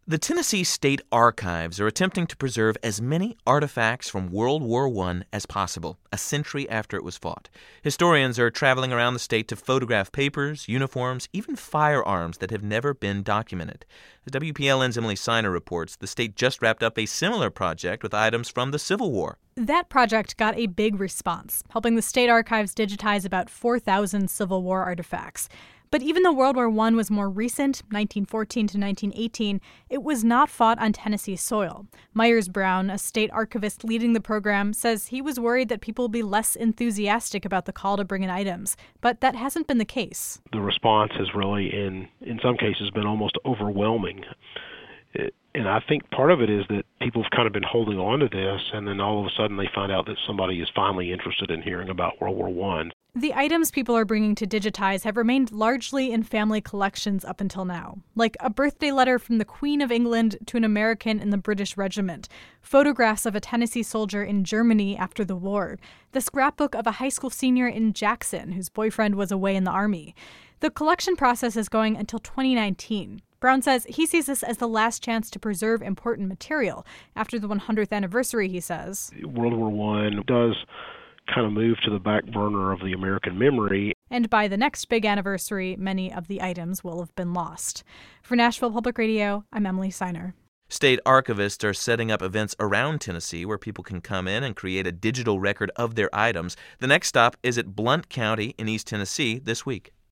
The Tennessee State Archives are attempting to preserve as many artifacts from World War I as possible, a century after it was fought. Historians are traveling around the state to photograph papers, uniforms, even firearms that have never been documented. As WPLN's Emily Siner reports, the state just wrapped up a similar project with items from the Civil War. That project got a big response, helping the state archives digitize about 4,000 Civil War artifacts. But even though World War I was more recent, 1914 to 1918, it was not fought on Tennessee soil. Myers Brown, a state archivist leading the program, says he was worried that people will be less enthusiastic about the call to bring in items. But that hasn't been the case. The response has really, in some cases, been almost overwhelming. And I think part of it is that people have kind of been holding on to this, and then all of a sudden they find out that somebody is finally interested in hearing about World War I. The items people are bringing to digitize have remained largely in family collections up until now, like a birthday letter from the Queen of England to an American in the British Regiment, photographs of a Tennessee soldier in Germany after the war, the scrapbook of a high school senior in Jackson whose boyfriend was away in the Army. The collection process is going until 2019. Brown says he sees this as the last chance to preserve important material. After the 100th anniversary, he says, World War I does kind of move to the back burner of the American memory. And by the next big anniversary, many of the items will have been lost. For Nashville Public Radio, I'm Emily Siner. State archivists are setting up events around Tennessee where people can come in and create a digital record of their items. The next stop is at Blount County in East Tennessee this week.